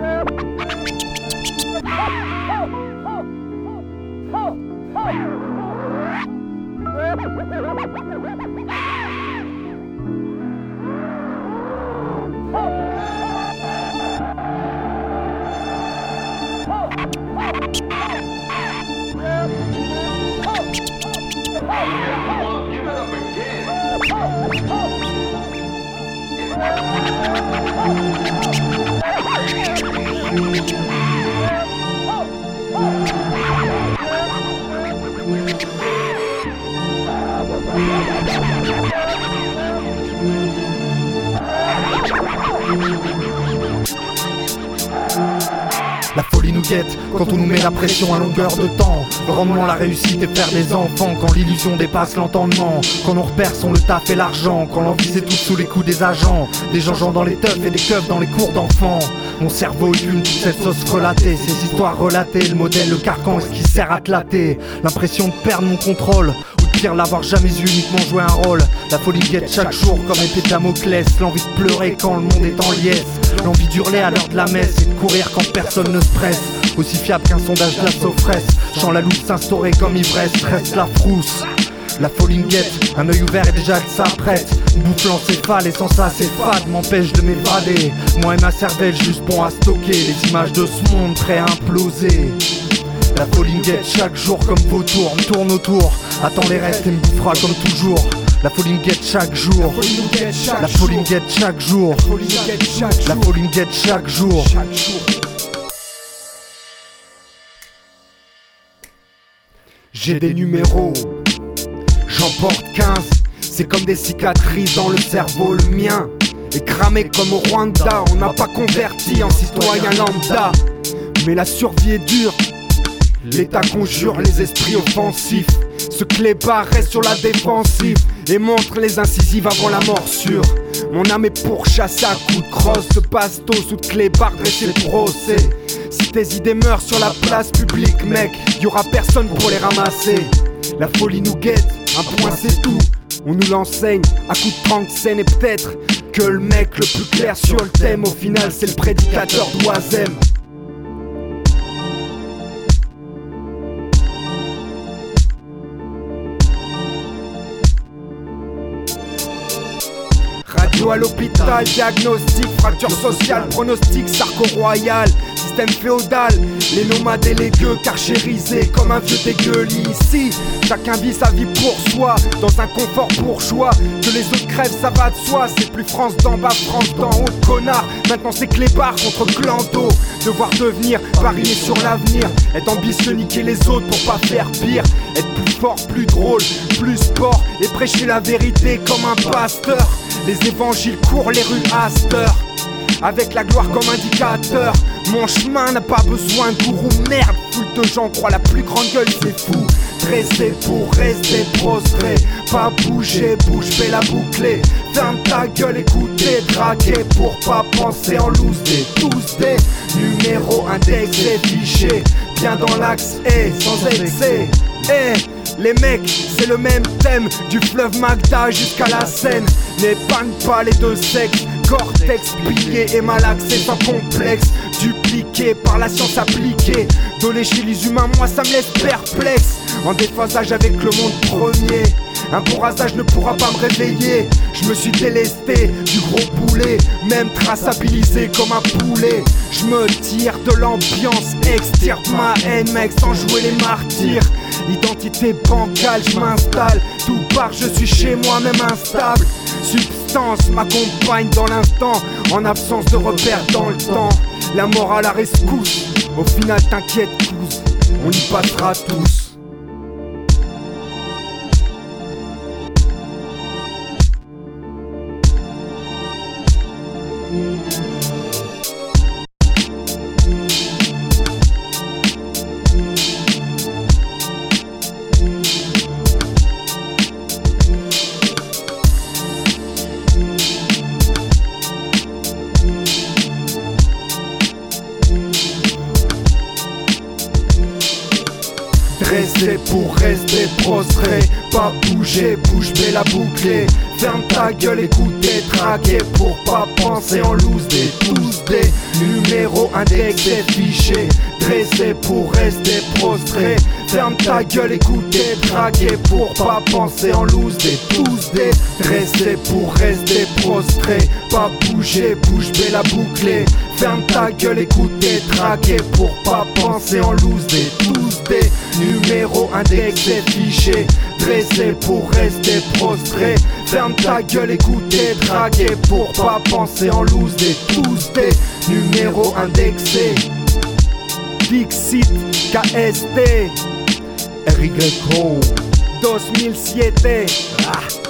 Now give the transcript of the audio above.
La folie nous guette quand on nous met la pression à longueur de temps. Le rendement, la réussite et faire des enfants. Quand l'illusion dépasse l'entendement. Quand nos repères sont le taf et l'argent. Quand l'envie s'étouffe sous les coups des agents. Des gens dans les teufs et des keufs dans les cours d'enfants. Mon cerveau fume toute cette sauce relatée. Ces histoires relatées, le modèle, le carcan est ce qui sert à te latter. L'impression de perdre mon contrôle, ou de pire l'avoir jamais eu, uniquement joué un rôle. La folie guette chaque jour comme épée de Damoclès. L'envie de pleurer quand le monde est en liesse. L'envie d'hurler à l'heure de la messe et de courir quand personne ne se presse. Aussi fiable qu'un sondage de la Sofresse. Chant la loupe s'instaurer comme ivresse, reste la frousse. La folie me guette, un œil ouvert et déjà elle s'apprête. Une boucle encéphale et sans ça c'est fade, m'empêche de m'évader. Moi et ma cervelle juste bon à stocker les images de ce monde prêt à imploser. La folie me guette chaque jour comme vautour, me tourne autour, attends les restes et me bouffera comme toujours. La folie me guette chaque jour. La folie me guette chaque jour. La folie me guette chaque jour. J'ai des numéros, j'en porte 15. C'est comme des cicatrices dans le cerveau, le mien est cramé comme au Rwanda. On n'a pas converti en citoyen lambda, mais la survie est dure. L'État conjure les esprits offensifs. Ce clébard reste sur la défensive et montre les incisives avant la morsure. Mon âme est pourchassée à coups de crosse, de bastos ou de clébard dressé le procès. Si tes idées meurent sur la place publique, mec, y'aura personne pour les ramasser. La folie nous guette, un point c'est tout. On nous l'enseigne à coups de 30 scènes et peut-être que le mec le plus clair sur le thème, au final c'est le prédicateur d'Oisem. Radio à l'hôpital, diagnostic, fracture sociale, pronostic, sarco-royal, système féodal, les nomades et les gueux carchérisés comme un vieux dégueulis. Ici, chacun vit sa vie pour soi, dans un confort bourgeois. Que les autres crèvent, ça va de soi, c'est plus France d'en bas, France d'en haut, connard. Maintenant c'est clébard contre Glando. Devoir devenir, parier sur l'avenir, être ambitieux, niquer les autres pour pas faire pire. Être plus fort, plus drôle, plus sport, et prêcher la vérité comme un pasteur. Les évangiles courent les rues à cette heure, avec la gloire comme indicateur. Mon chemin n'a pas besoin de gourou, merde. Foule de gens croient la plus grande gueule, c'est fou. Dressé pour rester prostré, pas bouger, bouge, fais la boucler. Ferme ta gueule, écoutez, draguer pour pas penser en loose. Des tous des numéros indexés, fichés, bien dans l'axe et sans excès. Les mecs, c'est le même thème, du fleuve Magda jusqu'à la Seine. N'épargne pas les deux sexes, cortex plié et malaxé sans complexe. Dupliqué par la science appliquée, donné chez les humains, moi ça me laisse perplexe. En déphasage avec le monde premier, un bourrasage ne pourra pas me réveiller. Je me suis délesté du gros boulet, même traçabilisé comme un poulet. Je me tire de l'ambiance, extirpe ma haine mec sans jouer les martyrs. Identité bancale, je m'installe, tout part, je suis chez moi même instable. Substance m'accompagne dans l'instant, en absence de repères dans le temps. La mort à la rescousse, au final t'inquiète cousse, on y passera tous. Dressé pour rester prostré, pas bouger, bouge bée la boucler. Ferme ta gueule, écoute t'es traqué pour pas penser en loose des tous des numéros indexés, fichés, dressés pour rester prostré. Ferme ta gueule, écoute t'es traqué pour pas penser en loose des tous des dressés pour rester prostré. Pas bouger, bouge bée la bouclée. Ferme ta gueule, écoute t'es traqué pour pas penser en loose des tous des numéros indexés, fichés, dressés pour rester prostré. Ferme ta gueule, écoute t'es traqué pour pas penser en loose des tous des numéros indexés. Dixit, KST, RYCO 2007.